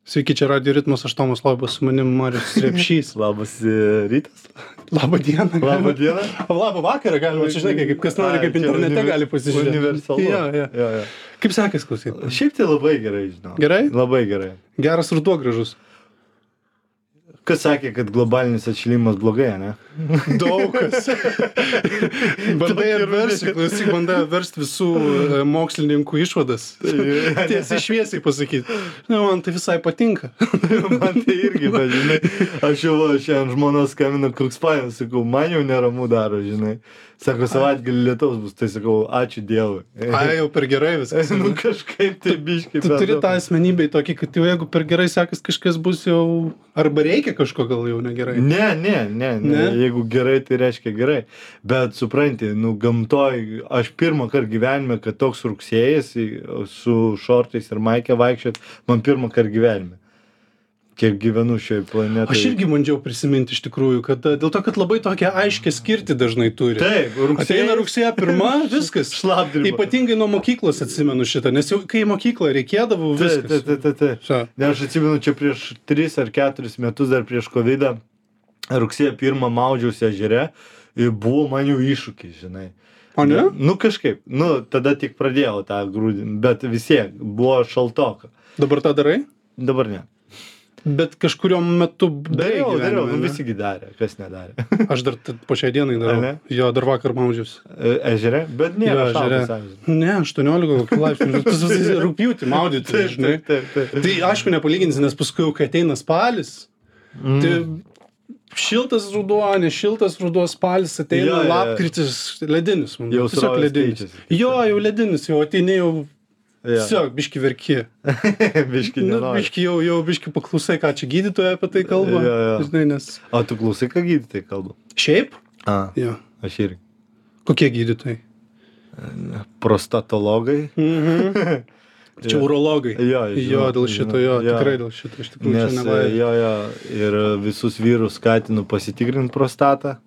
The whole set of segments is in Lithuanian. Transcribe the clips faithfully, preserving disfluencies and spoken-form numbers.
Sveiki, čia Radio Ritmas, aš Tomas Loibas, su manim Marius Repšys. Labas e, rytas. Labą dieną. Labą dieną. Labą vakarą galima, čia žinai, kaip kas nori, Ai, kaip čia internete univer- gali pasižiūrėti. Universalu. Jo, jo. Jo, jo. Kaip sekės klausyti? Šiaip tai labai gerai, žinau. Gerai? Labai gerai. Geras ruduo gražus. Kas sakė, kad globalinis atšilimas blogai, ne? Daug kas. Bandai atversti, klausyk, bandai atversti visų e, mokslininkų išvadas. Tiesiai šviesiai pasakyti. Na, man tai visai patinka. Man tai irgi, bet žinai, aš jau šiandien žmonos skambina, koks paėmė, sakau, man jau neramu daro, žinai. Sako, savaitgalį lietaus bus, tai sakau, ačiū Dievui. Ai, jau per gerai viskas. Nu kažkaip tai biškai. Tu turi tą asmenybę tokį, kad jau jeigu per gerai sekas, kažkas bus jau... Arba reikia kažko gal jau negerai. Ne, ne, ne, ne, Ne? jeigu gerai, tai reiškia gerai. Bet supranti, nu gamtoj, aš pirmą kartą gyvenime, kad toks rugsėjas su šortais ir maikė vaikščiot, man pirmą kartą gyvenime. Kiek gyvenu šioje planetoje. Aš irgi bandžiau prisiminti iš tikrųjų, kad e, dėl to, kad labai tokią aiškę skirti dažnai turi. Taip, Ateina rugsėjo pirma, viskas. Šlapdriba. Ypatingai nuo mokyklos atsimenu šitą, nes jau kai į mokyklą reikėdavo, Taip, viskas. taip, taip, taip, taip. Čia. Ne, aš atsimenu, čia prieš tris ar keturis metus dar prieš kovidą, rugsėjo pirmą maudžiausi ežere ir buvo man jau iššūkis, žinai. O ne? Nu kažkaip, nu tada tik pradėjau tą grūdinį, bet vis tiek buvo šaltoka. Dabar tą darai? Dabar ne. Bet kažkurio metu darai Dariau, gyvenime, dariau, nu ne? visi gi darė, kas nedarė. Aš dar t- po šiai dienai darau. Ar ne? Jo, dar vakar maudžiausi. E, Ežere, bet Jo, nėra ežere. šaltas ežeras. Ne, aštuoniolika kokių laipsnių. Tas visas rugpjūtį maudyti, Taip, žinai. taip, taip, taip. Tai aišku nepalyginsi, nes paskui, jau kai ateina spalis, Mm. tai šiltas ruduo, ne šiltas ruduo, spalis ateina, Jo, jo, jo. lapkritis, ledinis. man. Jau Tiesiog srovės ledinis. keičiasi. Jo, jau ledinis, jau ateini jau, Jo. tiesiog biški verki. Biški Nu, nenori. biški jau, jau biški paklausai, ką čia gydytoja apie tai kalba. Jo, jo. Žinai, nes... O tu klausai, ką gydytojai kalba? Šiaip? A, Jo. aš irgi. Kokie gydytojai? Prostatologai. Mhm. Čia urologai. Jo, Jo, žinau, dėl šito, jo, žinau, jo. tikrai dėl šito, iš tikrųjų, Nes čia nevalia. jo, jo, ir visus vyrus skatinu pasitikrinti prostatą,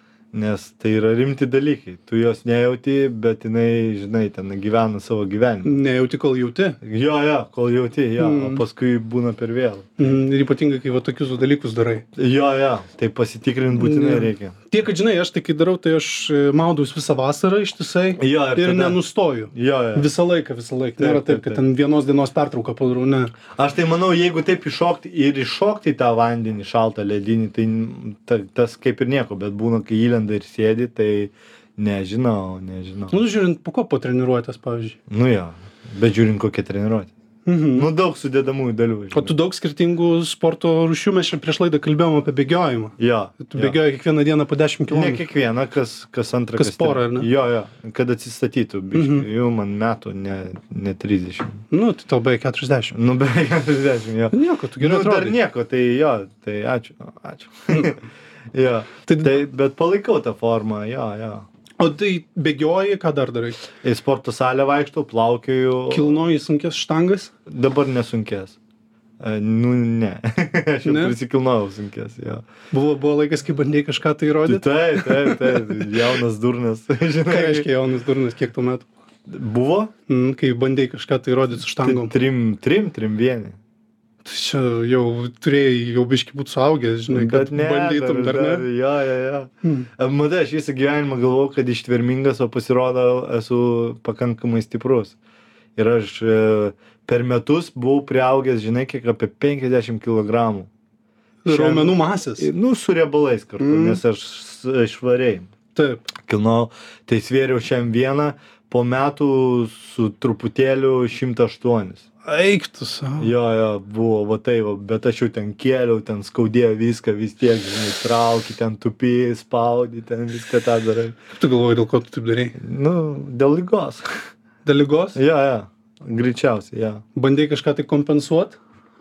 nes tai yra rimti dalykai. Tu jos nejauti, bet jinai, žinai, ten gyvena savo gyvenimą. Nejauti, kol jauti. Jo, jo, kol jauti, jo, Mm. o paskui būna per vėlų. Mhm, ir ypatingai, kai va tokius dalykus darai. Jo, jo, tai pasitikrinti būtinai Ne. reikia. Tiek, kad žinai, aš tai kai darau, tai aš e, maudaus visą vasarą ištisai Jo, ir tada- nenustoju. Jo, jo. Visą laiką, visą laiką. Taip, Nėra taip, taip, kad taip. ten vienos dienos pertrauką padarau, ne. Aš tai manau, jeigu taip iššokti ir iššokti į tą vandenį, šaltą ledinį, tai ta, tas kaip ir nieko, bet būna, kai įlenda ir sėdi, tai nežinau, nežinau. Nu, žiūrint, po ko po treniruotės, pavyzdžiui. Nu jo, bet žiūrint kokią treniruotę. Mhm. Nu daug sudėdamųjų dalių. O tu daug skirtingų sporto rūšių, mes čia prieš laidą kalbėjom apie bėgiojimą. Jo. Tu jo. bėgioji kiekvieną dieną po dešimt Ne kilometrų. kiekvieną, kas, kas antrą. Kas porą, ar ne? Jo, jo, kad atsistatytų. Biškai. Mhm. Jau man metų ne, ne trisdešimt. Nu, tai tau beveik keturiasdešimt. Nu beveik keturiasdešimt, jo. Nieko, tu gerai Nu, dar atrodai. nieko, tai jo, tai ačiū. Ačiū. jo. Tai, Tai, bet palaikau tą formą, jo, jo. o tai bėgioji, ką dar darai? Į sporto salę vaikštau, plaukioju. Kilnoji sunkės štangas? Dabar nesunkės. E, Nu, ne. Aš jau Ne? prisikilnojau sunkės, jo. Buvo, buvo laikas, kai bandėjai kažką tai įrodyti? Taip, taip, taip. Jaunas durnas. Ką Žinai, reiškia jaunas durnas, kiek tau metų? buvo? Mm, kai bandėjai kažką tai įrodyti su štangom. Trim, trim, trim vieni. Tai čia jau turėjai, jau biški būti suaugęs, žinai, kad bandytum dar, dar ne. Jo, jo, jo. Hmm. Matai, aš visą gyvenimą galvojau, kad ištvermingas, o pasirodo esu pakankamai stiprus. Ir aš e, per metus buvau priaugęs, žinai, kiek apie penkiasdešimt kilogramų. Raumenų masės. Nu, su riebalais kartu, Mm. nes aš s- švariai Taip. kilnau. Tai svėriau šiam vieną, po metų su truputėliu šimtas aštuonis. Eik tu savo. Jo, jo, buvo, va tai, va, bet aš jau ten kėliau, ten skaudėjo viską, vis tiek, žinai, trauki, ten tupi, spaudi, ten viską tą darai. Kaip tu galvoji, dėl ko tu taip darai? Nu, dėl lygos. Dėl lygos? Jo, jo, greičiausiai, jo. Bandėjai kažką tai kompensuoti?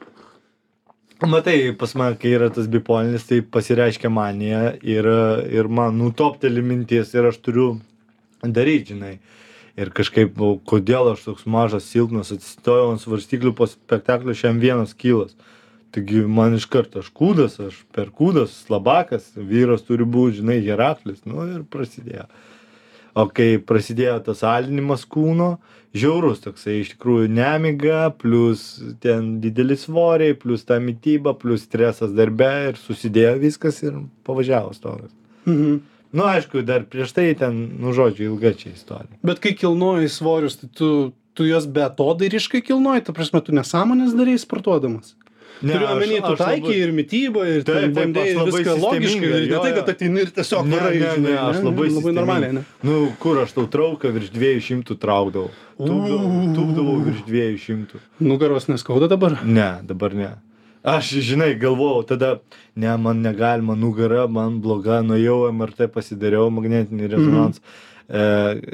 Matai, pas mane, kai yra tas bipolinis, tai pasireiškia manija ir, ir man nutopteli mintis ir aš turiu daryti, žinai. Ir kažkaip, o, kodėl aš toks mažas, silpnas, atsistojau ant svarstyklių po spektaklio šiam vienas kilas. Taigi man iš karto, aš kūdas, aš per kūdas, slabakas, vyras turi būti, žinai, Heraklis, nu ir prasidėjo. O kai prasidėjo tas alinimas kūno, žiaurus toksai, iš tikrųjų nemiga, plus ten dideli svoriai, plus ta mityba, plus stresas darbe ir susidėjo viskas ir pavažiavo stogas. Mhm. Nu, aišku, dar prieš tai ten, nu, žodžiu, ilga čia istorija. Bet kai kilnoji svorius, tai tu, tu juos beatodairiškai kilnoji, ta prasme, tu nesąmonės darei sportuodamas. Ne, Turiu omeny, tu taikiai ir mitybą, ir Taip, taip, bandėjai aš labai viską logiškai, sistemingai, ir ne jo, tai, jo. kad ateini ir tiesiog Ne, varai, ne, žinai, ne, aš labai labai sistemingai. normaliai, ne? Nu, kur aš tau trauką virš dviejų šimtų traukdavau. Tūpdavau, tūpdavau virš dviejų šimtų. Nugaros neskauda dabar? Ne, dabar ne. Aš, žinai, galvojau, tada, ne, man negalima, nugara, man bloga, nuėjau M R T, pasidariau magnetinį rezonansą. Mhm. E,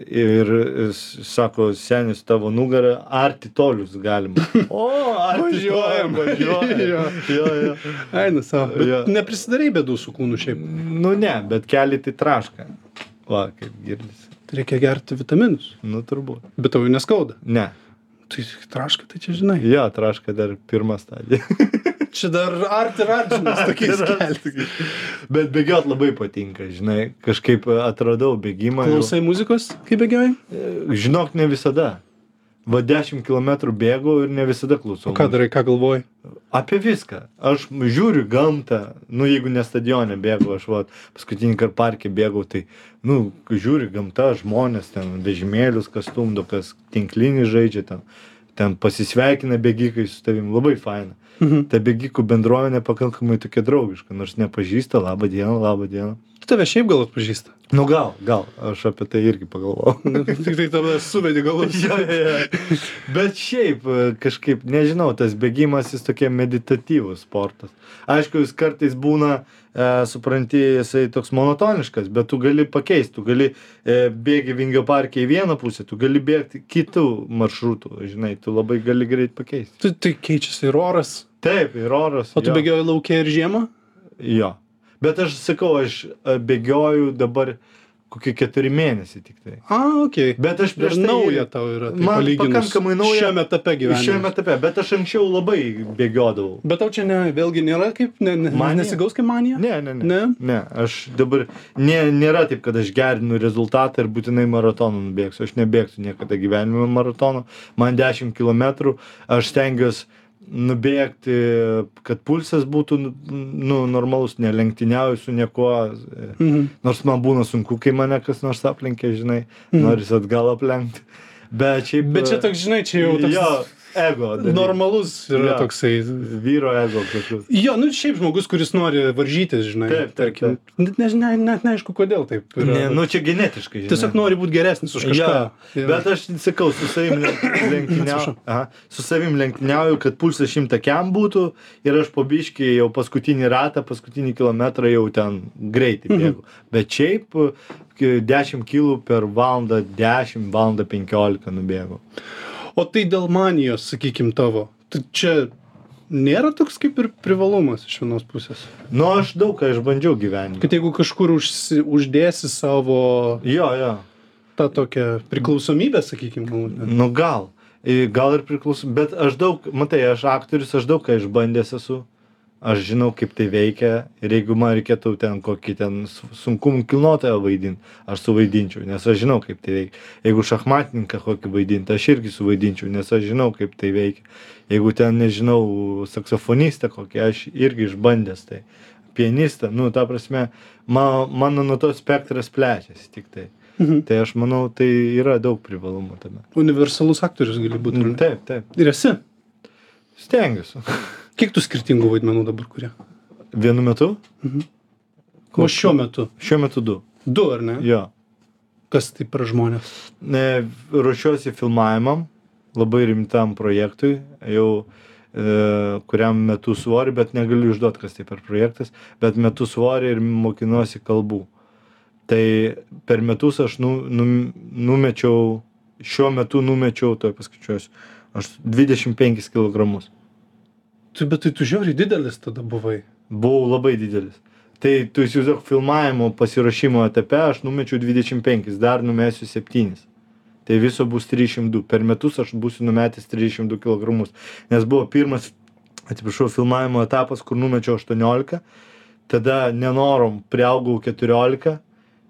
ir s- sako, senis tavo nugarą, arti tolius galima. O, arti Važiuojam. tolius, važiuojam. Jo. Jo, jo. Eina savo. Bet Jo. neprisidarai bėdų su kūnu šiaip. Nu ne, bet keli tai traška. Va, kaip girdisi. Tai reikia gerti vitaminus. Nu, turbūt. Bet tau jų neskauda. Ne. Tai traška, tai čia žinai. Jo, traška dar pirma stadija. Čia dar arti ir artimas tokiais kelti. Bet bėgiot labai patinka, žinai. Kažkaip atradau bėgimą. jau- Klausai muzikos, kai bėgioji? Žinok, ne visada. Va dešimt kilometrų bėgau ir ne visada klausau. O ką darai, ką galvoji? Apie viską. Aš žiūriu gamtą, nu jeigu ne stadione bėgau, aš va paskutinį kartą parke bėgau, tai, nu, žiūri gamta, žmonės ten, vežimėlius, kas stumdo, kas tinklinį žaidžia ten, ten pasisveikina bėgikai su tavim, labai faina. Mhm. Ta bėgikų bendruomenė pakankamai tokia draugiška, nors nepažįsta, labą dieną, labą dieną. Tu tave šiaip gal atpažįsta. Nu gal, gal, aš apie tai irgi pagalvojau. Tik tai tada suvedi galus. Jo, jo, jo. Bet šiaip e, kažkaip, nežinau, tas bėgimas jis tokia meditatyvus sportas. Aišku, jis kartais būna, e, supranti, jisai toks monotoniškas, bet tu gali pakeisti, tu gali e, bėgi Vingio parke į vieną pusę, tu gali bėgti kitų maršrutų, žinai, tu labai gali greit pakeisti. Tu, tai keičiasi ir oras. Taip, ir oras. O tu jo. bėgioji laukia ir žiemą? Jo. Bet aš sakau, aš e, bėgioju dabar kokie keturi mėnesiai tik tai. A, okei. Okay. Bet aš prieš Ir tai... nauja tau yra. Tai Man palyginus pakankamai nauja. Šiame etape gyvenime. Šiame etape, bet aš anksčiau labai bėgiodavau. Bet tau čia ne, vėlgi nėra kaip, ne, ne, Manija? nesigaus kaip manija? Ne, ne, ne. Ne? Ne, aš dabar, nė, nėra taip, kad aš gerinu rezultatą ir būtinai maratoną nubėgsiu. Aš nebėgsiu niekada gyvenime maratono. Man dešimt kilometrų, aš stengiuosi nubėgti, kad pulsas būtų, nu, normalus, nelenktyniauju su niekuo. Mhm. Nors man būna sunku, kai mane kas nors aplenkia, žinai, Mhm. noris atgal aplenkti. Bet šiaip... Bet čia toks, žinai, čia jau toks Jo, ego. dalykas. normalus yra Jo. toksai. Vyro ego kažkoks. Jo, nu šiaip žmogus, kuris nori varžytis, žinai. Taip, taip, tarkim. Net nežinai, net neaišku, kodėl taip yra. Ne, nu čia genetiškai, žinai. Tiesiog nori būti geresnis už kažką. Jo, bet aš sakau, su savim lenktyniauju, aha, su savim lenktyniauju, kad pulsas šimtakiam būtų ir aš po biškį jau paskutinį ratą, paskutinį kilometrą jau ten greitai bėgu. Bet šiaip k- dešimt kilų per valandą, dešimt valandą penkiolika nubėgu. O tai dėl manijos, sakykim, tavo. Tai čia nėra toks kaip ir privalumas iš vienos pusės. Nu, aš daug ką išbandžiau gyvenime. Kad jeigu kažkur užsi, uždėsi savo Jo, jo. tą tokią priklausomybę, sakykim, galbūt. Nu gal. I- Gal ir priklauso, bet aš daug, matai, aš aktorius, aš daug ką išbandęs esu. Aš žinau, kaip tai veikia ir jeigu man reikėtų ten kokį ten su- sunkumų kilnotoją vaidinti, aš suvaidinčiau, nes aš žinau, kaip tai veikia. Jeigu šachmatininką kokį vaidinti, aš irgi suvaidinčiau, nes aš žinau, kaip tai veikia. Jeigu ten, nežinau, saksofonistą kokį, aš irgi išbandęs tai. Pianistą, nu, ta prasme, ma, mano nuo to spektras plečiasi tik tai. Mhm. Tai aš manau, tai yra daug privalumų tame. Universalus aktorius gali būti. ar ne? Taip, taip. Ir esi. Stengiuosi. Kiek tu skirtingų vaidmenų dabar kuria? Vienu metu? O šiuo metu? Šiuo metu du. Du, ar ne? Jo. Kas tai per žmonės? Ne, ruošiuosi filmavimam, labai rimtam projektui, jau e, kuriam metu svorį, bet negaliu išduoti, kas tai per projektas, bet metu svorį ir mokinuosi kalbų. Tai per metus aš nu, nu, numečiau, šiuo metu numečiau, toj paskaičiuosiu, aš dvidešimt penkis kilogramus. Tu, bet tai tu žiauriai didelis tada buvai. Buvau labai didelis. Tai tu įsivaizduok, filmavimo pasiruošimo etape aš numečiau dvidešimt penkis, dar numesiu septynis. Tai viso bus trisdešimt du. Per metus aš būsiu numetęs trisdešimt du kilogramus. Nes buvo pirmas, atsiprašau, filmavimo etapas, kur numečiau aštuoniolika, tada nenorom priaugau keturiolika,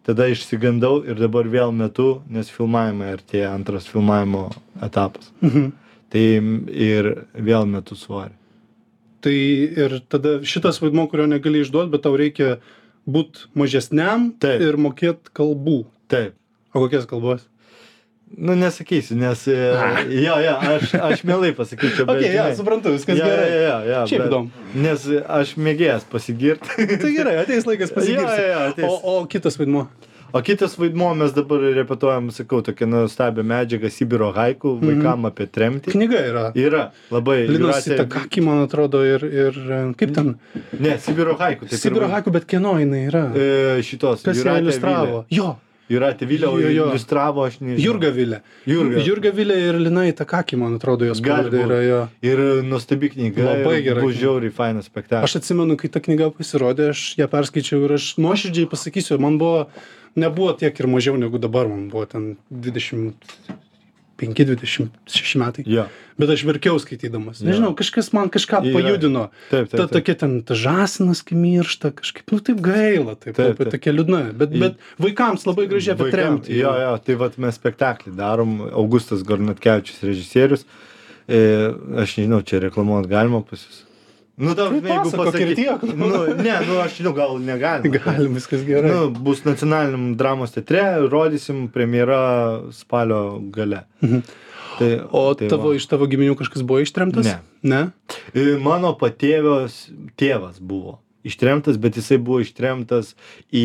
tada išsigandau ir dabar vėl metu, nes filmavimai artėja antras filmavimo etapas. Mhm. Tai ir vėl metu svorį. Tai ir tada šitas vaidmo, kurio negali išduoti, bet tau reikia būt mažesniam Taip. ir mokėt kalbų. Taip. O kokias kalbos? Nu, nesakysiu, nes... e, Jo, jo, aš, aš mielai pasakyčiau, bet... Ok, ja, žinai, suprantu, viskas jo, gerai. jo, jo, jo, Šiaip bet- įdomu. Nes aš mėgėjęs pasigirti. Tai gerai, ateis laikas pasigirti. Jo, jo, ateis. O, o kitas vaidmo? O kitas vaidmo mes dabar repetuojam, sakau, tokią nuostabią medžiagą Sibiro haiku, vaikam apie tremtį. Knyga yra. Yra, labai... Linas Jūratė- Itakaki, man atrodo, ir, ir e, kaip ten? Ne, Sibiro haiku. tai Sibiro pirma- haiku, bet kieno jinai yra? E, šitos. Kas ją Jūratė iliustravo? Jo, Vilė. Jūratė Vilė, o Jo, jo. iliustravo, aš nežinau. Jurga Vilė. Jurga. Jurga Vilė ir Lina Itakaki, man atrodo, jos Gali pavardė būt. yra jo. Ir nuostabi knyga. Labai ir gera Buvo knyga. žiauriai fainas spektaklis. Aš atsimenu, kai ta knyga pasirodė, aš ją perskaičiau ir aš nuoširdžiai pasakysiu, man buvo, nebuvo tiek ir mažiau negu dabar, man buvo ten dvidešimt penki dvidešimt šeši metai. Jo. Bet aš verkiau skaitydamas. Jo. Nežinau, kažkas man kažką Yra. pajudino. Taip, taip, Ta taip. tokia ten, ta žąsinas, kai miršta, kažkaip, nu taip gaila, taip, Taip, labai taip. tokia liūdna. Bet, I- bet vaikams labai gražiai apie Vaikam- tremtį. Jo, jo, tai vat mes spektaklį darom, Augustas Gornatkevičius režisierius. E, aš nežinau, čia reklamuot galima pas jūs. Nu, tau, Tai jeigu pasakok ir pasakyt- tiek. Nu, ne, nu, aš žinau, gal negalima. Galim, viskas gerai. Nu, bus nacionaliniam dramos teatre, rodysim premjera spalio gale. Mhm. Tai, O tai tavo, va. iš tavo giminių kažkas buvo ištremtas? Ne. Ne? E, Mano patėvios tėvas buvo ištremtas, bet jisai buvo ištremtas į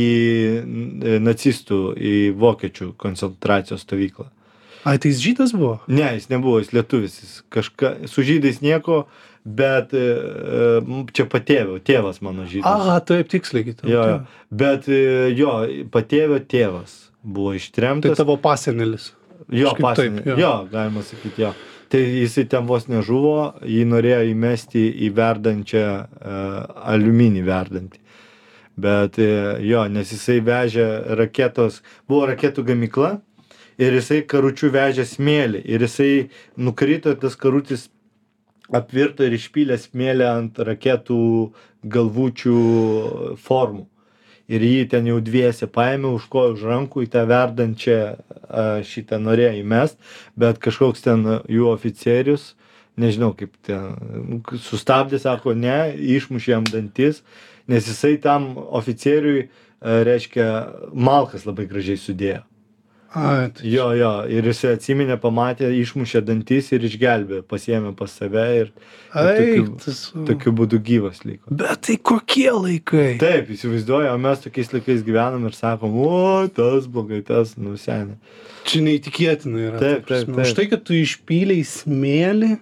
e, nacistų, į vokiečių koncentracijos stovyklą. Ai, tai jis žydas buvo? Ne, jis nebuvo, jis lietuvis, jis kažką, su žydais nieko, bet e, e, čia patėvio, tėvas mano žydas. Aha, taip, tiksliai. Taip, Jo, jo. taip. Bet e, jo, patėvio tėvas buvo Tai ištremtas. tavo pasenelis. Jo, kažkaip pasinė. taip, jo. Jo, galima sakyti, jo. Tai jisai ten vos nežuvo, jį norėjo įmesti į verdančią, uh, aliuminį verdantį. Bet uh, jo, nes jisai vežė raketos, buvo raketų gamykla ir jisai karučių vežė smėlį. Ir jisai nukrito, tas karutis apvirto ir išpylė smėlį ant raketų galvučių formų. Ir jį ten jau dviese paėmė už kojų už rankų į tą verdančią a, šitą norėjo įmest, bet kažkoks ten jų oficierius, nežinau kaip ten, sustabdė, sako, ne, išmušė jam dantis, nes jisai tam oficieriui, a, reiškia, malkas labai gražiai sudėjo. Ai, tai... Jo, jo, ir jisai atsiminė, pamatė, išmušė dantis ir išgelbė, pasiėmė pas save ir, ir Ai, tokiu, tas... tokiu būdu gyvas liko. Bet tai kokie laikai? Taip, įsivaizduoju, o mes tokiais laikais gyvenam ir sakom, o, tas blogai, tas, nu, seniai. Čia neįtikėtina yra. Taip, ta prasme. taip, taip. Už tai, kad tu išpylei smėlį.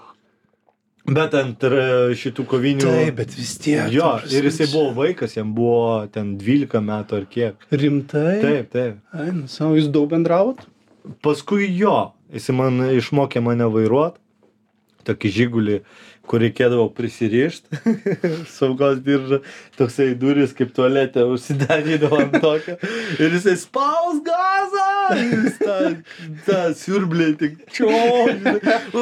Bet ant e, šitų kovinių... Taip, bet vis tiek. Jo, ta prasme, ir jisai buvo vaikas, jam buvo ten dvylika metų ar kiek. Rimtai? Taip, taip. Ai, nu, savo, jūs daug bendravot? Paskui jo, jisai man išmokė mane vairuot, tokį žigulį, kur reikėdavo prisirišti, saugos diržą, toksai duris kaip tualete užsidarydavo ant tokio, ir jisai spaus gazą, ir jis tą, tą siurblį tik čiožį,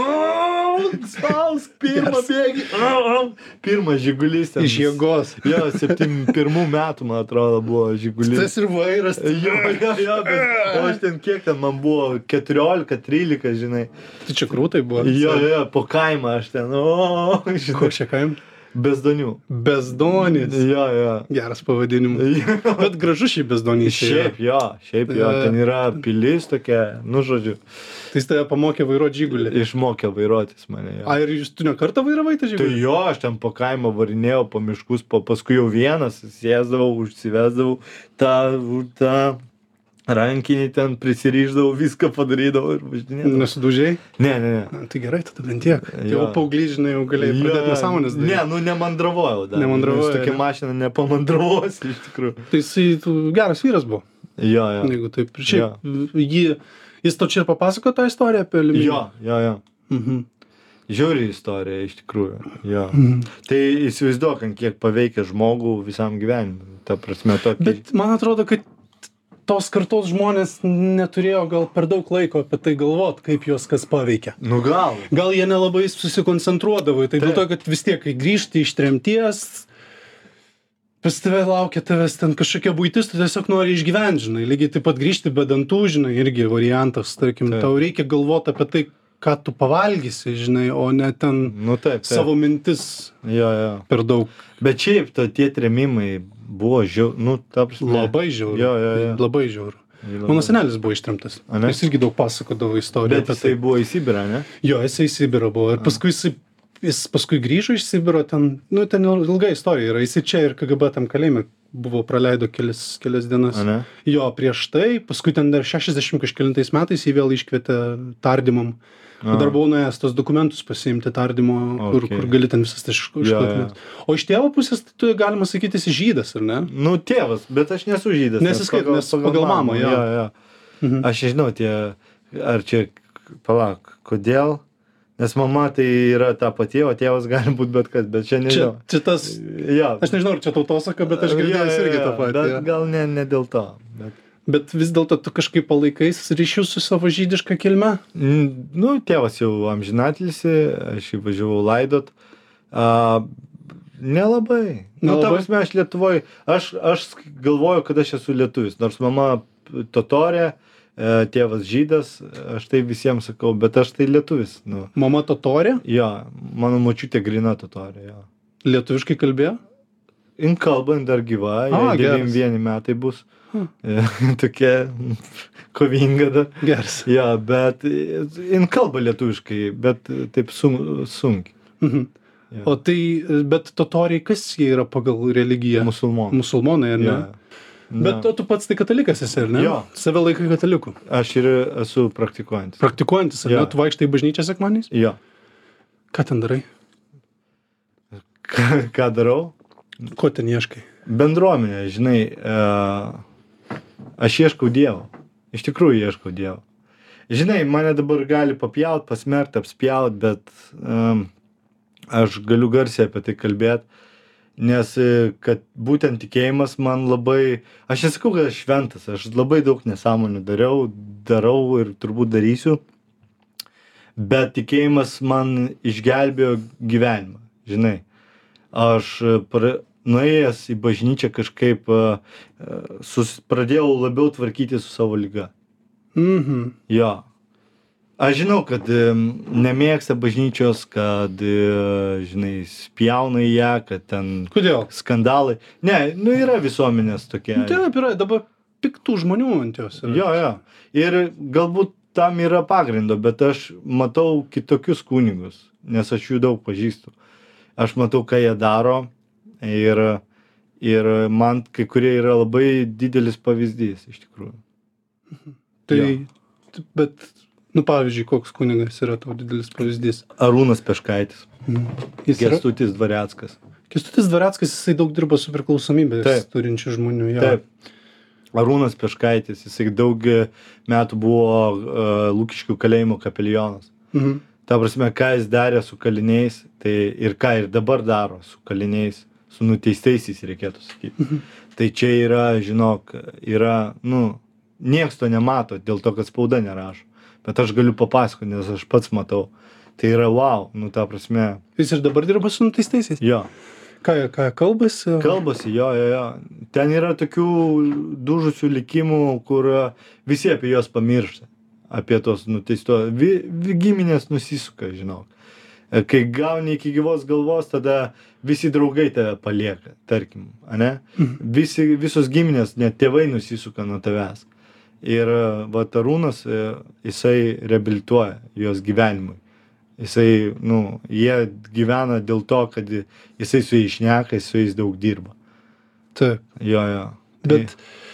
spaus, pirmą bėgį, pirmas žigulys ten. Iš jėgos. Jo, septyniasdešimt pirmų metų, man atrodo, buvo žigulys. Tas ir vairas. Jo, jo, jo, bet o aš ten kiek ten, man buvo keturiolika, trylika, žinai. Tai čia krūtai buvo. Jo, jo, po kaimą aš ten, o, žinai, Koks čia kaim? bezdonių. Bezdonis. Jo, jo. Geras pavadinimas. Bet gražu šį bezdonį. Šiaip jo, šiaip jo, ten yra pilis tokia, nu žodžiu, Tai jis tave pamokė vairuoti žygulį. išmokė vairuotis mane. Jo. A, ir jūs tu ne kartą vairavai tą Tai žygulį? jo, aš ten po kaimą varinėjau, po miškus, po, paskui jau vienas, sėsdavau, užsivesdavau tą, tą rankinį ten prisiriždavau, viską padarydavau ir važinėdavau. Nesudūžiai? Ne, ne, ne. Na, tai gerai, tada bent tiek. Tai Jo. jau paauglys, žinai, jau galėjai pradėti nesąmonės daryti. Ne, nu nemandravojau dar. Nemandravojai, Nes tokia ne? mašina nepamandravosi iš tikrųjų. Tai jisai tu, geras vyras buvo. Jo, jo. Jeigu taip. Ir šiaip, jį, jis tau čia ir papasako tą istoriją apie aliuminį? Jo, jo, jo. Mhm. Žiauri istorija iš tikrųjų. Jo. Mhm. Tai įsivaizduok, ant kiek paveikia žmogų visam gyvenimui. Ta prasme, tokį... Bet man atrodo, kad tos kartos žmonės neturėjo gal per daug laiko apie tai galvot, kaip juos kas paveikia. Nu gal. Gal jie nelabai susikoncentruodavo į tai, dėl Taip. to, kad vis tiek, kai grįžti iš tremties, pas tave laukia tavęs ten kažkokia buitis, tu tiesiog nori išgyventi, žinai, lygiai taip pat grįžti be dantų, žinai, irgi variantas, tarkim, Taip. tau reikia galvoti apie tai, ką tu pavalgysi, žinai, o ne ten Nu taip, taip. savo mintis Jo, jo. per daug. Bet šiaip to, tie trėmimai buvo žiau, nu, ta prasme. Labai žiauru. Jo, jo, jo. Labai žiauru. Labai. Mano senelis buvo ištremtas. Ane? Jis irgi daug pasakodavo istoriją. Bet jisai buvo į Sibirą, ne? Jo, jisai į Sibirą buvo. Ir paskui jisai, jis paskui grįžo iš Sibiro, ten, nu, ten ilga istorija yra. Jisai čia ir K G B tam kalėjime buvo praleido kelias, kelias dienas. Ane? Jo, prieš tai, paskui ten dar šešiasdešimt kažkelintais metais jį vėl iškvietė tardymam. A. Dar buvau nuėjęs tos dokumentus pasiimti tardymo, kur, Okay. kur gali ten visas tas Jo, išklausymas. O iš tėvo pusės, tai tu galima sakyti, esi žydas, ar ne? Nu, tėvas, bet aš nesu žydas. Nesiskait, nes pagal mamą, jo. Jo, jo. Mhm. Aš nežinau, tie, ar čia, palauk, kodėl? Nes mama tai yra ta pati, o tėvas gali būti bet kas, bet čia Čia, nežinau. čia tas, Jo. aš nežinau, ar čia tautosaka, bet aš girdėjęs Jo, jo, irgi jo, tą patį. Bet jo. gal ne, ne dėl to. Bet... Bet vis dėlto tu kažkaip palaikais ryšius su savo žydiška kilme? Mm, Nu, tėvas jau amžinatilsi, aš jį važiavau laidot. A, nelabai. Nu, ta Nelabai? prasme, aš Lietuvoje, aš, aš galvoju, kad aš esu lietuvis, nors mama totorė, e, tėvas žydas, aš tai visiems sakau, bet aš tai lietuvis. Nu. Mama totorė, Jo, mano močiutė grina totorė, jo. lietuviškai kalbėjo? In kalbant dar gyva, A, jai geras. devyniasdešimt vieni metai bus. Hm. E, Tokia kovinga dar. Geras. Jo, bet e, in kalba lietuviškai, bet e, taip sun, sunkiai. Mhm. Jo. O tai, bet totoriai, kas jie yra pagal religiją? Musulmonų. Musulmonai, ar ne? Jo. Bet Na, o tu pats tai katalikas esi, ar ne? Jo. Save laikai kataliku. aš ir esu praktikuojantis. Praktikuojantis, ar Jo. ne? Tu vaikštai į bažnyčią sekmaniais? Jo. Ką ten darai? Ką, ką darau? Ko ten ieškai? Bendruomenė, žinai, e, aš ieškau Dievo. Iš tikrųjų ieškau Dievo. Žinai, mane dabar gali papjaut, pasmerkt, apspjaut, bet um, aš galiu garsiai apie tai kalbėti, nes e, kad būtent tikėjimas man labai, aš nesakau, kad aš šventas, aš labai daug nesąmonių dariau, darau ir turbūt darysiu, bet tikėjimas man išgelbėjo gyvenimą, žinai. Aš e, pra, nuėjęs į bažnyčią kažkaip e, e, sus, pradėjau labiau tvarkyti su savo liga. Mhm. Jo. Aš žinau, kad e, nemėgsta bažnyčios, kad, e, žinai, spjauna į ją, kad ten Kodėl? skandalai. Ne, nu yra visuomenės tokie. Nu, taip yra, dabar piktų žmonių ant jos. yra. Jo, jo. Ir galbūt tam yra pagrindo, bet aš matau kitokius kunigus, nes aš jų daug pažįstu. Aš matau, ką jie daro ir, ir man kai kurie yra labai didelis pavyzdys, iš tikrųjų. Tai, Jo. t- bet, nu pavyzdžiui, koks kunigas yra tau didelis pavyzdys? Arūnas Peškaitis, Mhm. Jis yra. Kęstutis Dvareckas. Kęstutis Dvareckas, jisai daug dirba su priklausomybės Taip. turinčių žmonių. Jo. Taip. Arūnas Peškaitis, jisai daug e, metų buvo uh, Lukiškių kalėjimo kapelionas. Mhm. Ta prasme, ką jis darė su kaliniais, tai ir ką ir dabar daro su kaliniais, su nuteistaisiais, reikėtų sakyti. Mhm. Tai čia yra, žinok, yra, nu, nieks to nemato, dėl to, kad spauda nerašo. Bet aš galiu papasakoti, nes aš pats matau. Tai yra wow, nu, ta prasme, Jis ir dabar dirba su nuteistaisiais. jo. Ką, jie- ką jie kalbasi? Kalbasi, jo, jo, jo. Ten yra tokių dužusių likimų, kur e, visi apie juos pamiršta. Apie tos nuteisto. Vi, vi, giminės nusisuka, žinok. E, Kai gauni iki gyvos galvos, tada visi draugai tave palieka, tarkim, ane? Mhm. Visi, visos giminės, net tėvai nusisuka nuo tavęs. Ir e, va, Arūnas, e, jisai reabilituoja juos gyvenimui. Jisai, nu, jie gyvena dėl to, kad jisai su jais šneka, jis su jais daug dirba. Taip. Jo, jo. Bet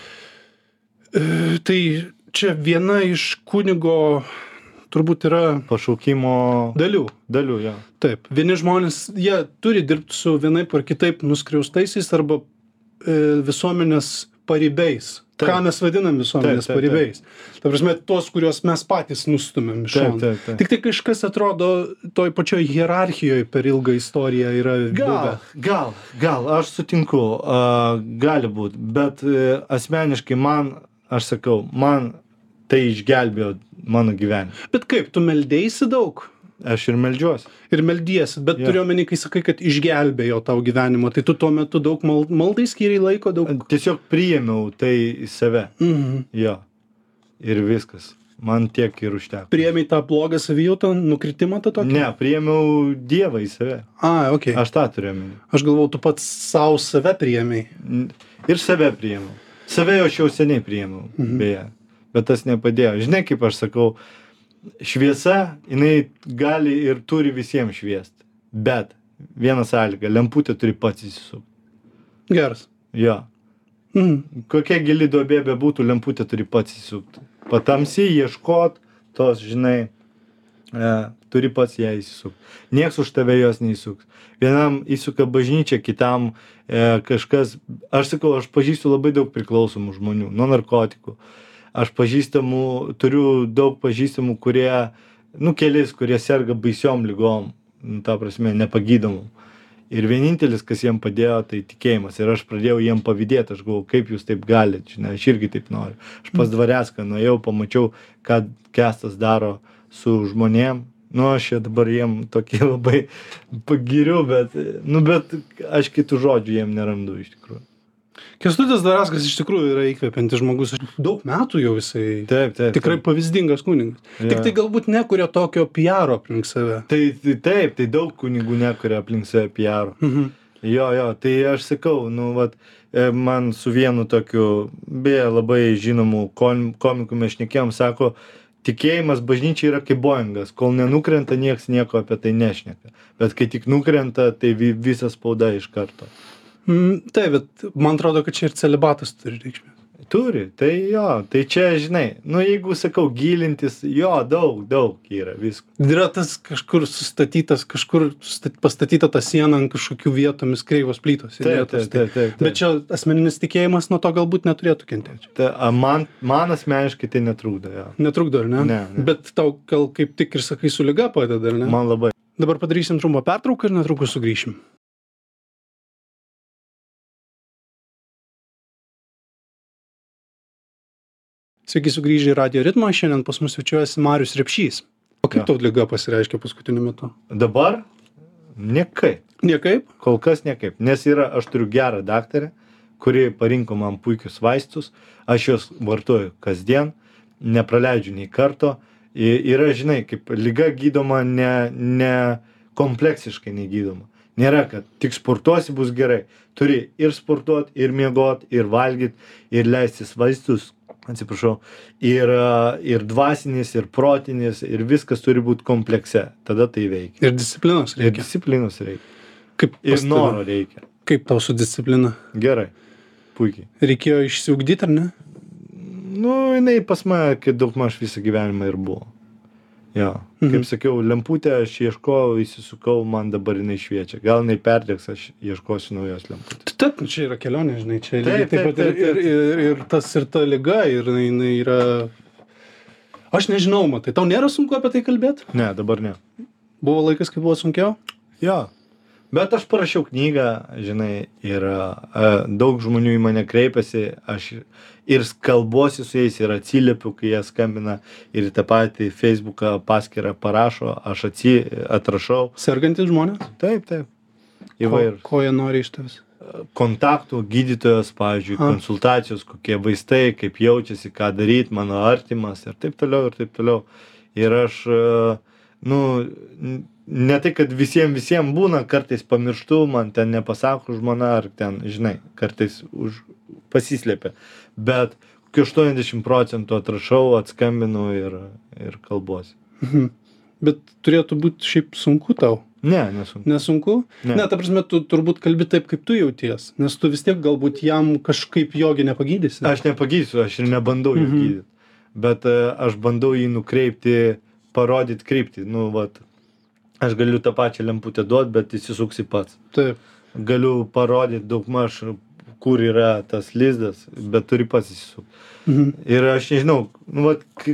e, tai čia viena iš kunigo turbūt yra Pašaukimo dalių. dalių, jo. Taip. Vieni žmonės, jie turi dirbti su vienaip ar kitaip nuskriaustaisiais arba e, visuomenės paribiais. Taip. Ką mes vadinam visuomenės Taip, taip, paribiais. Ta prasme, tos, kuriuos mes patys nustumėm iš Taip, šono. taip, taip. Tik tai kažkas atrodo toj pačioj hierarchijoje per ilgą istoriją yra Gal, buvę. gal, gal, aš sutinku, uh, gali būt, bet uh, asmeniškai man, aš sakau, man tai išgelbėjo mano gyvenimą. Bet kaip, tu meldėsi daug? aš ir meldžiuosi. Ir meldiesi, bet Jo. turiu omeny, kai sakai, kad išgelbėjo tau gyvenimą, tai tu tuo metu daug mal, maldai skyriai laiko, daug... Tiesiog priėmiau tai į save. Mhm. Jo. Ir viskas. Man tiek ir užteko. Priėmei tą blogą savijautą, nukritimą tą tokį? Ne, priėmiau Dievą į save. A, okei. Okay. Aš tą turiu omeny. Aš galvau, tu pats savo save priėmei. Ir save priėmiau. Save aš jau seniai priėmiau, Mhm. beje. Bet tas nepadėjo. Žinai, kaip aš sakau, šviesa, jinai gali ir turi visiems šviesti. Bet vieną sąlygą, lemputė turi pats įsisukti. Geras. Jo. Mhm. Kokia gili duobė bebūtų, lemputė turi pats įsisukti. Patamsiai ieškot tos, žinai, e, turi pats ją įsisukti. Niekas už tave jos neįsuks. Vienam įsuka bažnyčia, kitam e, kažkas, aš sakau, aš pažįstu labai daug priklausomų žmonių, nuo narkotikų. Aš pažįstamų, turiu daug pažįstamų, kurie, nu, kelis, kurie serga baisiom lygom, nu, ta prasme, nepagydomom. Ir vienintelis, kas jiem padėjo, tai tikėjimas. Ir aš pradėjau jiem pavydėti, aš galvoju, kaip jūs taip galite, žinai, aš irgi taip noriu. Aš pas Dvarecką nuėjau, pamačiau, ką Kestas daro su žmonėm. Nu, aš čia dabar jiem tokį labai pagiriu, bet, nu, bet aš kitų žodžių jiem nerandu iš tikrųjų. Kęstutis Dvareckas iš tikrųjų yra įkvepiantis žmogus. Daug metų jau jisai Taip, taip. tikrai taip. pavyzdingas kunigas. Jo. Tik tai galbūt nekuria tokio P R aplink save. Tai, tai taip, tai daug kunigų nekuria aplink save P R. Mhm. Jo, jo, tai aš sakau, nu, vat, e, man su vienu tokiu, beje, labai žinomu kom- komiku mes šnekėjom, sako, tikėjimas bažnyčia yra kaip Boeingas, kol nenukrenta, nieks nieko apie tai nešneka. Bet kai tik nukrenta, tai vi, visa spauda iš karto. Mm, taip, bet man atrodo, kad čia ir celibatas turi reikšmę. Turi, tai jo, tai čia, žinai, nu, jeigu sakau gilintis, jo, daug, daug yra visko. Yra tas kažkur sustatytas, kažkur sustat- pastatyta ta siena ant kažkokių vietomis kreivos plytos. Taip, įdėtos. taip, taip, taip, taip. Bet čia asmeninis tikėjimas nuo to galbūt neturėtų kentėti. Ta, a, man, man asmeniškai tai netrūkdo, jo. Netrukdo, ar ne? Ne, ne. Bet tau gal kaip tik ir sakai su liga padeda, ar ne? Man labai. Dabar padarysim trumpą pertrauką ir netrukus sugrįšim. Sveiki sugrįžę į Radio ritmą, šiandien pas mus svečiuojasi Marius Repšys. O kaip Jo. tau liga pasireiškia paskutiniu metu? Dabar niekaip. Niekaip? Kol kas niekaip. Nes yra, aš turiu gerą daktarę, kuri parinko man puikius vaistus, aš juos vartoju kasdien, nepraleidžiu nei karto. I- Yra, žinai, kaip liga gydoma ne, ne kompleksiškai negydoma. Nėra, kad tik sportuosi bus gerai. Turi ir sportuoti, ir miegoti, ir valgyti, ir leistis vaistus, atsiprašau, ir, a, ir dvasinis, ir protinis, ir viskas turi būti komplekse. Tada tai veikia. Ir disciplinos Ir reikia. disciplinos reikia. Kaip, Ir pas tave? noro reikia. Kaip tau su disciplina? Gerai. Puikiai. Reikėjo išsiugdyti, ar ne? Nu, jinai pas mane, kai daug maž visą gyvenimą ir buvo. Jo. Mhm. Kaip sakiau, lemputę aš ieškojau, įsisukau, man dabar jinai šviečia. Gal jinai perdegs, aš ieškosiu naujos lemputės. Taip, nu, čia yra kelionė, žinai, čia Taip, lygiai taip taip, pat ir, taip, taip. ir, ir, ir tas ir ta liga, ir jinai, jinai yra... Aš nežinau, matai, tau nėra sunku apie tai kalbėti? Ne, dabar ne. Buvo laikas, kai buvo sunkiau? Jo. Bet aš parašiau knygą, žinai, ir a, daug žmonių į mane kreipiasi, aš ir kalbuosi su jais, ir atsiliepiu, kai jie skambina, ir į tą patį Facebooką paskyrą parašo, aš atsi, atrašau. Sergantis žmonės? Taip, taip. Ko, Įvairūs. ko jie nori iš tavęs? Kontaktų, gydytojas, pavyzdžiui, A. konsultacijos, kokie vaistai, kaip jaučiasi, ką daryti, mano artimas ir taip toliau, ir taip toliau. Ir aš, e, nu, n- ne tai, kad visiems visiems būna, kartais pamirštu, man ten nepasako žmona, ar ten, žinai, kartais už, pasislėpia. Bet kokiu aštuoniasdešimt procentų atrašau, atskambinu ir, ir kalbuosi. Mhm. Bet turėtų būti šiaip sunku tau. Ne, nesunku. Nesunku? Ne. Ne, ta prasme, tu turbūt kalbi taip, kaip tu jauties, nes tu vis tiek galbūt jam kažkaip jogi nepagydysi. Aš nepagysiu, aš ir nebandau jų Mhm. gydyti. Bet e, aš bandau jį nukreipti, parodyti kryptį. Nu, vat, aš galiu tą pačią lemputę duoti, bet įsisuksi pats. Taip. Galiu parodyti daugmaž, kur yra tas lizdas, bet turi pats įsisukti. Mhm. Ir aš nežinau, nu, vat, k-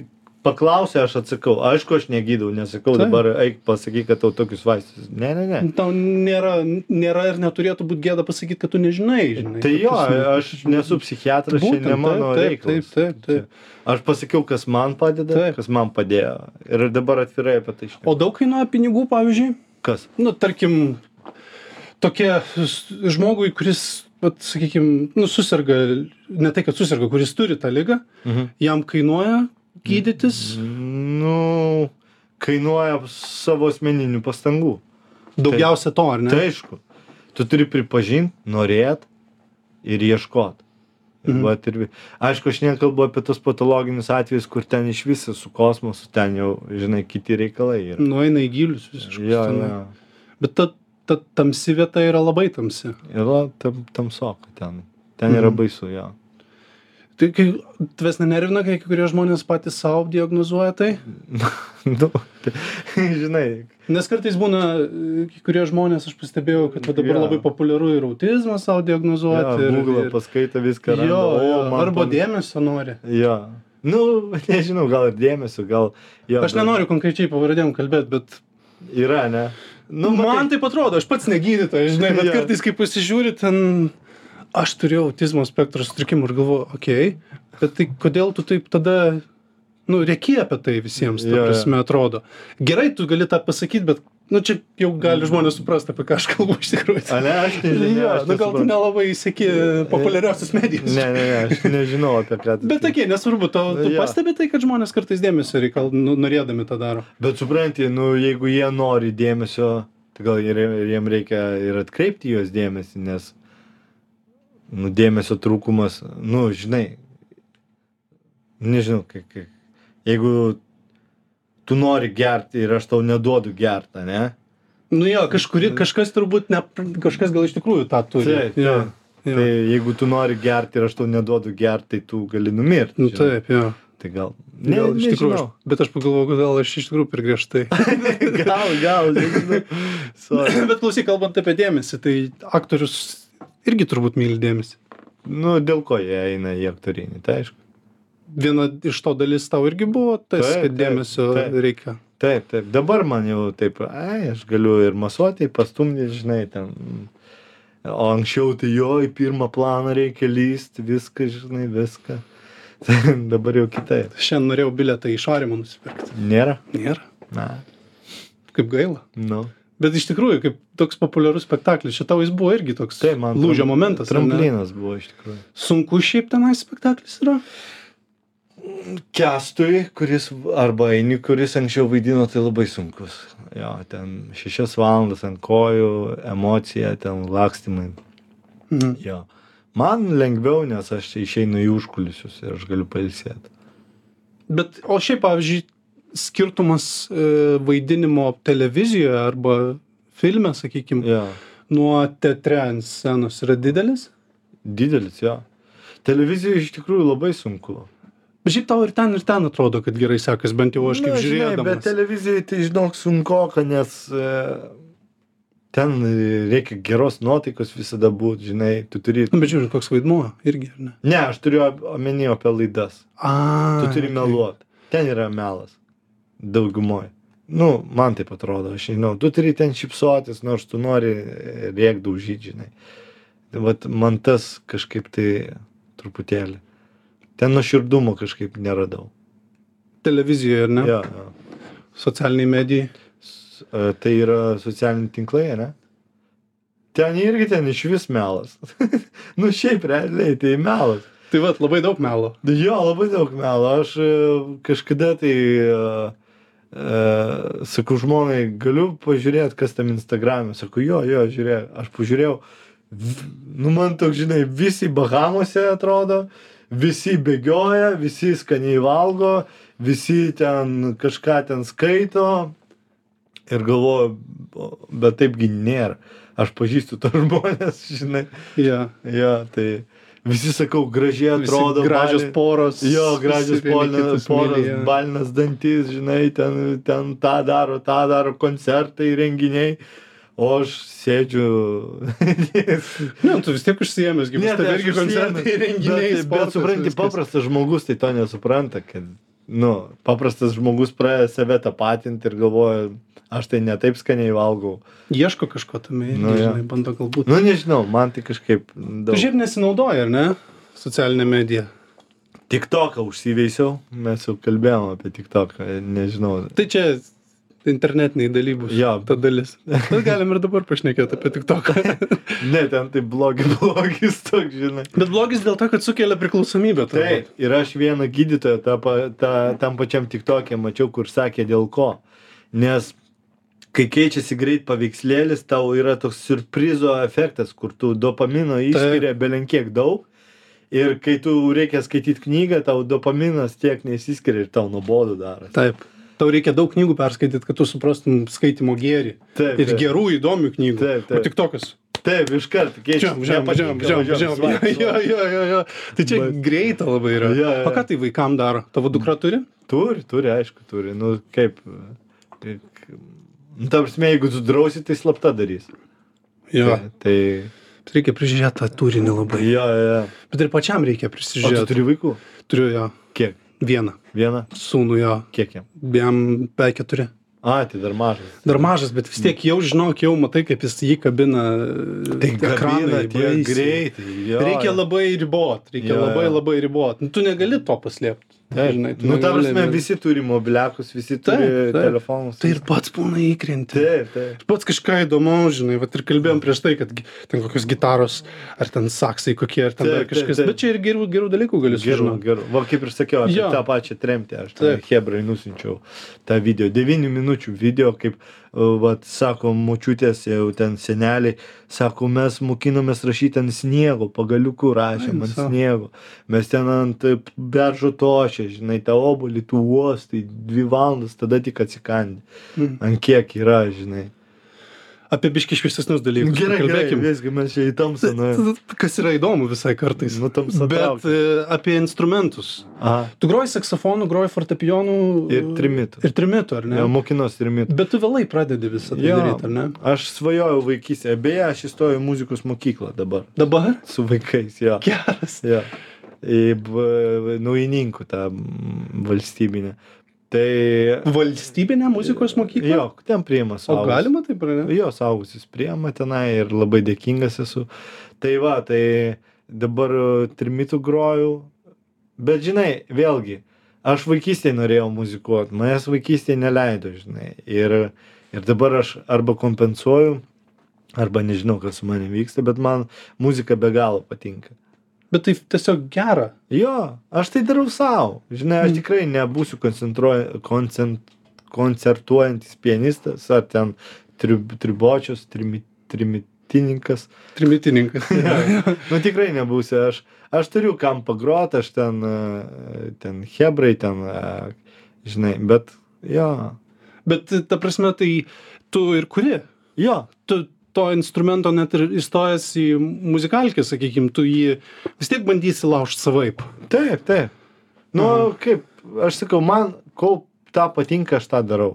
paklausia, aš atsakau. Aišku, aš negydau, nesakau Taip. dabar, eik pasakyk, kad tau tokius vaistus. Ne, ne, ne. Tau nėra, nėra ir neturėtų būti gėda pasakyti, kad tu nežinai, žinai. Tai jo, Ta prasme. aš nesu psichiatras, čia Būtent, ne mano taip, reikalas. taip, taip, taip. Aš pasakiau, kas man padeda, Taip. kas man padėjo. Ir dabar atvirai apie tai šneku. O daug kainuoja pinigų, pavyzdžiui? Kas? Nu, tarkim, tokie s- žmogui, kuris, vat, sakykim, nu, susirga, ne tai, kad susirga, kuris turi tą ligą, Mhm. jam kainuoja gydytis Nu, kainuoja savo asmeninių pastangų. daugiausia to, ar ne? Tai aišku. Tu turi pripažinti, norėt ir ieškot. Ir Mhm. vat ir vi- aišku, aš nekalbu apie tos patologinius atvejus, kur ten iš viso su kosmosu, ten jau, žinai, kiti reikalai yra. Nueina į gilius visiškai. Jo, jo. Bet ta, ta tamsi vieta yra labai tamsi. Yra tam, tamsoka ten. Ten yra Mhm. baisu, jo. Tai kai tavęs nenervina, kai kai kurie žmonės patys savo diagnozuoja tai? nu, tai, žinai, Nes kartais būna, e, kai kurie žmonės, aš pastebėjau, kad va dabar Jo. labai populiaru ir autizmą savo jo, diagnozuoti. ir, Google ir, paskaito viską. randa, jo, o, jo, man arba pam- dėmesio nori. Jo. Nu, nežinau, gal ir dėmesio, gal... Jo, Aš bet nenoriu konkrečiai pavardėm kalbėti, bet Yra, ne? nu, man taip atrodo, aš pats negydytojas, žinai, bet Jo. kartais, kai pasižiūri, ten aš turėjau autizmo spektro sutrikimų ir galvoju, okei, okay, bet tai kodėl tu taip tada, nu, reikia apie tai visiems, ta Jo, jo. prasme, atrodo. Gerai, tu gali tą pasakyti, bet, nu, čia jau gali žmonės suprasti, apie ką aš kalbu iš tikrųjų. A, ne, aš nežinau. Jo, aš nu, gal tu nesuprantu. nelabai įseki populiariausias medijas. Ne, ne, ne, aš nežinau apie ką. tu- Bet tokie, nesvarbu, tu, tu Jo. pastebi tai, kad žmonės kartais dėmesio reikal, nu, norėdami tą daro. Bet supranti, nu, jeigu jie nori dėmesio, tai gal ir, ir jiem reikia ir atkreipti jos dėmesį, nes, nu, dėmesio trūkumas, nu, žinai, nežinau, kai, kai, jeigu tu nori gerti ir aš tau neduodu gertą, ne? Nu jo, kažkuri, kažkas turbūt, ne, kažkas gal iš tikrųjų tą turi. Taip, jo, taip. jo. Tai jeigu tu nori gerti ir aš tau neduodu gerti, tai tu gali numirti. Nu, žinai. taip, jo. Tai gal. Ne, gal, iš tikrųjų, nežinau. aš, bet aš pagalvoju, gal aš iš tikrųjų per griežtai. gal, gal, nežinau. Sorry. Bet klausyk, kalbant apie dėmesį, tai aktorius irgi turbūt myli dėmesį. Nu, dėl ko jie eina į aktorinį, tai aišku. Viena iš to dalis tau irgi buvo tas, Taip, kad taip, dėmesio taip. reikia. Taip, taip. Dabar man jau taip, ai, aš galiu ir masuoti, pastumdyti, žinai, ten. O anksčiau tai jo, į pirmą planą reikia lysti, viską, žinai, viską. Dabar jau kitaip. Šiandien norėjau bilietą į Šarimą nusipirkti. Nėra? Nėra. Na, Kaip gaila. nu. Bet iš tikrųjų, kaip toks populiarus spektaklis, šitau jis buvo irgi toks Taip, man. lūžio tram- momentas. ar ne? Tramplinas buvo iš tikrųjų. Sunku šiaip tenai spektaklis yra? Kęstui, kuris, arba eini, kuris anksčiau vaidino, tai labai sunkus. Jo, ten šešias valandas ant kojų, emocija, ten lakstymai. Mhm. Jo. Man lengviau, nes aš išeinu į užkulisius ir aš galiu pailsėti. Bet, o šiaip, pavyzdžiui, skirtumas e, vaidinimo televizijoje arba filme, sakykime, Jo. nuo teatre ant scenos yra didelis? Didelis, jo. Televizijoje iš tikrųjų labai sunku. Bet šiaip tau ir ten, ir ten atrodo, kad gerai sekas, bent jau aš kaip Na, žinai, žiūrėdamas. bet televizijoje tai žinok sunkoka, nes e, ten reikia geros nuotaikos visada būti, žinai, tu turi... Nu, bet žiūrėk, koks vaidmuo irgi, ar ne? Ne, aš turiu omeny apie laidas. A, Tu turi meluoti. Ten yra melas. Daugumoje. Nu, man taip atrodo, aš žinau. Tu turi ten šipsotis, nors tu nori rėk daužyti, žinai. Tai vat man tas kažkaip tai truputėlį. Ten nuoširdumo kažkaip neradau. televizijoje, ar ne? Jo, jo. Socialiniai medijai. S- e, Tai yra socialiniai tinklai, ne? Ten irgi ten iš vis melas. Nu, šiaip realiai tai melas. Tai vat, labai daug melo. Jo, labai daug melo. Aš e, kažkada tai, e, e, sakau žmonai, galiu pažiūrėti, kas tam Instagram'e. Sakau, jo, jo, žiūrėk. Aš pažiūrėjau, v- nu man toks, žinai, visi Bahamose atrodo, visi bėgioja, visi skaniai valgo, visi ten kažką ten skaito. Ir galvoju, o, bet taipgi nėra. Aš pažįstu tos žmonės, žinai. Ja. Jo, tai visi, sakau, gražiai atrodo. Gražios bali- poros. Jo, gražios visi vieni poros, kitus poros myli, jo. balinas dantis, žinai, ten, ten tą daro, tą daro, koncertai, renginiai. O aš sėdžiu. Ne, tu vis tiek užsiėmęs, kaip Ne, pas tave tai aš irgi užsiėmęs. koncertai, renginiai. Bet, bet sportas, supranti, viskas. paprastas žmogus tai to nesupranta, kad nu, paprastas žmogus pradeda save tapatinti ir galvoja, aš tai ne taip skaniai valgau. Ieško kažko tame, irgi, Nu, jo. žinai, bando galbūt. Nu, nežinau, man tai kažkaip Tu daug. šiaip nesinaudoji, ar ne? Socialinė medija. TikToką užsiveisiau, mes jau kalbėjom apie TikToką, nežinau. Tai čia internetiniai dalybos. Jo. Ta dalis. Bet galim ir dabar pašnekėti apie TikToką. Ne, ten tai blogi, blogis toks, žinai. Bet blogis dėl to, kad sukelia priklausomybę. Taip, ir aš vieną gydytoją tą, pa- tą, tam pačiam TikTok'e mačiau, kur sakė dėl ko. Nes kai keičiasi greit paveikslėlis, tau yra toks surprizo efektas, kur tu dopamino išskiria belenkiek daug. Ir kai tu reikia skaityti knygą, tau dopaminas tiek neįsiskiria ir tau nuobodu daro. Taip. Tau reikia daug knygų perskaityti, kad tu suprastum skaitimo gėrį. Taip, Ir taip. gerų, įdomių knygų. Taip, taip. O TikTokas. Taip, iš karto keičiasi. Žiam, žiam, žiam, žiam, žiam. Jo, jo, jo, jo. Tai čia Bet- greita labai yra. Jo, jo, jo. O ką tai vaikam daro? Tavo dukra turi? Turi, turi, aišku, turi. Nu, kaip... kaip- Nu, ta prasme, jeigu tu drausi, tai slapta darys. Jo. Tai... Tai reikia prižiūrėti tą turinį labai. Jo, jo, jo. Bet ir pačiam reikia O tu prisižiūrėti. turi vaikų? Turiu jo. Kiek? Vieną. Vieną? Sūnų jo. Kiek jam? Jam pe keturi. A, tai dar mažas. Dar mažas, bet vis tiek jau žinok, jau matai, kaip jis jį kabina. Tai ekranai, kabina tiek baisiai. greitai. Jo, Reikia jo. labai ribot. Reikia Jo, labai jo. labai ribot. Nu, tu negali to paslėpti. Taip, Žinai, tu nu, ta negali- prasme, visi turi mobiliakus, visi turi Taip, taip. telefonus. Tai ir pats būna įkrenti. Taip, taip. Pats kažką įdomaus, žinai, vat ir kalbėjom prieš tai, kad gi- ten kokios gitaros, ar ten saksai kokie, ar ten Taip, dar taip, kažkas. taip. Bet čia ir gerų, gerų dalykų gali Geru, sužinoti. geru. Va, kaip ir sakiau, aš Jo. tą pačią tremtį, aš tą Taip. Hebrai nusinčiau tą video, devynių minučių video, kaip, uh, vat, sako, močiutės, jau ten seneliai, sako, mes mokinomės rašyti ant sniego, pagaliukų rašėm Ai, ant savo. sniego, mes ten ant e, beržo tošė, žinai, tą obolį, tu uostai, dvi valandas, tada tik atsikandi, Mm. ant kiek yra, žinai. Apie biški šviesesnius dalykus. Gerai, gerai, pakalbėkim. visgi mes čia į tamsą, nu, Kas yra įdomu visai kartais. nu tamsą Bet traukia. e, apie instrumentus. Aha, Tu groji saksofonu, groji fortepijonu. ir trimitų. Ir trimitu, ar ne? Jo, mokinos trimitų. Bet tu vėlai pradedi visą tai Jo, daryti, ar ne? aš svajojau vaikystėje, beje, aš įstojau į muzikos mokyklą dabar, Dabar? su vaikais, jo. Geras. jo. Į b- naujininkų tą mm, valstybinę. Tai, Valstybinė muzikos mokykla? jo, ten priima O suaugusius. galima taip, ar ne? Jo, saugusius priima tenai ir labai dėkingas esu. Tai va, tai dabar e, trimitų grojau. Bet žinai, vėlgi, aš vaikystėje norėjau muzikuoti, manęs vaikystėje neleido, žinai. Ir, ir dabar aš arba kompensuoju, arba nežinau, kas su manim vyksta, bet man muzika be galo patinka. Bet tai tiesiog gera. Jo, aš tai darau savo. Žinai, aš Mm. tikrai nebūsiu koncentruoja- koncent, koncertuojantis pianistas, ar ten tri, tribočius, trimi, trimitininkas. Trimitininkas. Nu tikrai nebūsiu. Aš, aš turiu kam pagrot, aš ten, e, ten hebrai, ten, e, žinai, bet jo. Bet ta prasme, tai tu ir kuri. Jo, Tu to instrumento net ir įstojęs į muzikalkę, sakykim, tu jį vis tiek bandysi laužti savaip. taip, taip. Nu, Aha. kaip, aš sakau, man, kol tą patinka, aš tą darau.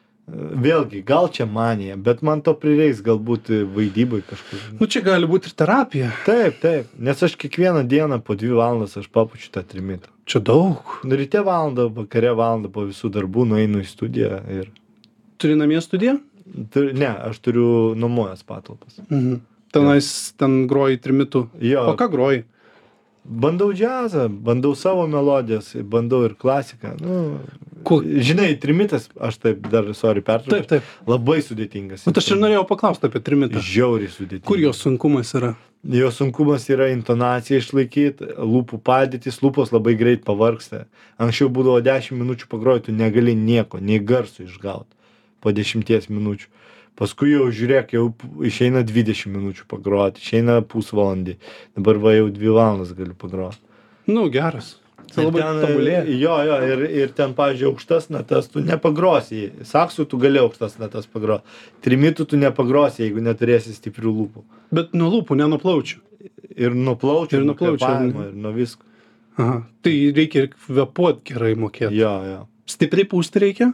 Vėlgi, gal čia manija, bet man to prireiks galbūt vaidybai kažkur. Nu, čia gali būti ir terapija. Taip, taip, nes aš kiekvieną dieną po dvi valandas aš papučiu tą trimitą. Čia daug. Nu, ryte valandą, vakare valandą po visų darbų nueinu į studiją ir... Turi namie studiją? Tur, ne, aš turiu nuomojas patalpas. Mhm. Tenais ten groji trimitų. Jo, O ką groji? bandau džiazą, bandau savo melodijas, bandau ir klasiką. Nu, Ko- žinai, trimitas, aš taip dar, sorry, Taip, pertraukiu, taip. labai sudėtingas. Bet aš ir norėjau paklausti apie trimitą. Žiauriai sudėtingas. Kur jos sunkumas yra? Jo sunkumas yra intonacija išlaikyti, lūpų padėtis, lūpos labai greit pavargsta. Anksčiau būdavo dešimt minučių pagroti, tu negali nieko, nei garsų išgauti po dešimties minučių. Paskui jau žiūrėk, jau p- išeina dvidešimt minučių pagroti, išeina pusvalandį. Dabar va jau dvi valandas galiu pagroti. Nu, geras. Tai Ir labai ten, tobulėja. Jo, jo, ir, ir ten, pavyzdžiui, aukštas natas tu nepagrosi. Saksų tu gali aukštas natas pagroti. Trimitų tu nepagrosi, jeigu neturėsi stiprių lūpų. Bet nuo lūpų, ne nuo plaučių. Ir nuo plaučių, Ir nuo plaučių, ar ne? kvėpavimo, ir nuo visko. Aha. Tai reikia ir kvepuot gerai mokėti. Jo, jo. Stipriai pūsti reikia?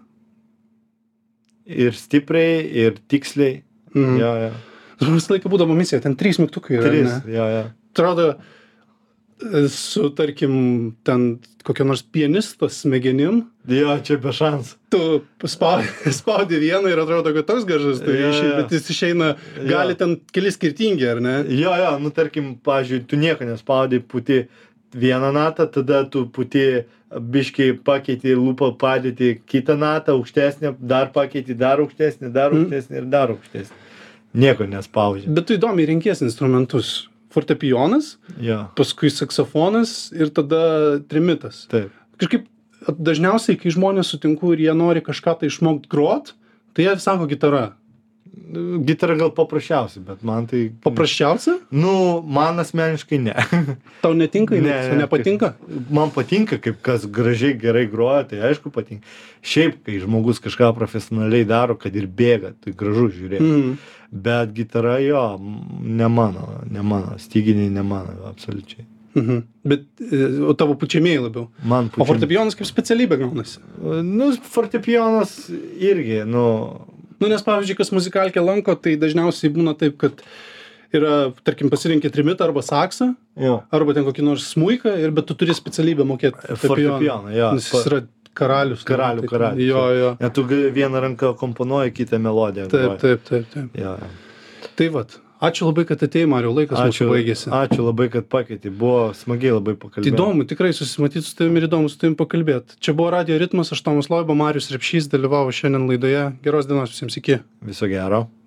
Ir stipriai, ir tiksliai. Mhm. Jo, jo. Visą laiką būdavo misija, ten trys mygtukai yra. Tris. ne? Jo, jo. Atrodo, su, tarkim, ten kokio nors pianisto smegenim, Jo, čia be šansų. tu spaudi, spaudi vieną ir atrodo, kad toks garžas, tai Jo, išeina, jo. bet jis išeina, gali ten keli skirtingi, ar ne? Jo, jo, nu tarkim, pavyzdžiui, tu nieko nespaudai, puti vieną natą, tada tu puti biškiai pakeiti lūpą padėti kitą natą, aukštesnę, dar pakeiti dar aukštesnį, dar aukštesnį ir dar aukštesnį. Nieko nespaudži. Bet tu įdomiai renkies instrumentus. Fortepijonas, Jo, paskui saksofonas ir tada trimitas. taip. Kažkaip dažniausiai, kai žmonės sutinku ir jie nori kažką tai išmokti grot, tai jie sako gitara. Gitara gal paprasčiausia, bet man tai... Paprasčiausia? Nu, man asmeniškai ne. Tau netinka, Ne, ne, ne, nepatinka? Man patinka, kaip kas gražiai gerai groja, tai aišku patinka. Šiaip, kai žmogus kažką profesionaliai daro, kad ir bėga, tai gražu žiūrėti. Mm. Bet gitara jo, ne mano, ne mano, styginiai ne mano, absoliučiai. Mhm. Bet e, o tavo pučiamieji labiau. Man O fortepijonas kaip specialybė gaunasi. Nu, fortepijonas irgi, nu... Nu, nes pavyzdžiui, kas muzikalkę lanko, tai dažniausiai būna taip, kad yra, tarkim, pasirinkė trimitą arba saksą, Jo. arba ten kokį nors smuiką, ir bet tu turi specialybę mokėti Fortepijoną, jo. Nes jis yra karalius. Karalių Tai- karalius. Jo, jo. Net tu gali vieną ranką komponuoji, kitą melodiją. Taip, groji. taip, taip, taip. Jo, jo. Tai vat. Ačiū labai, kad atėjai, Mariau, laikas Ačiū, mūsų baigėsi. ačiū labai, kad pakeitė. Buvo smagiai labai Tai pakalbėti. įdomu, tikrai susimatyti su tavimi ir įdomu su tavimi pakalbėti. Čia buvo Radio Ritmas, aš Tomas Loiba, Marius Repšys dalyvavo šiandien laidoje. Geros dienos visiems, iki. Viso gero.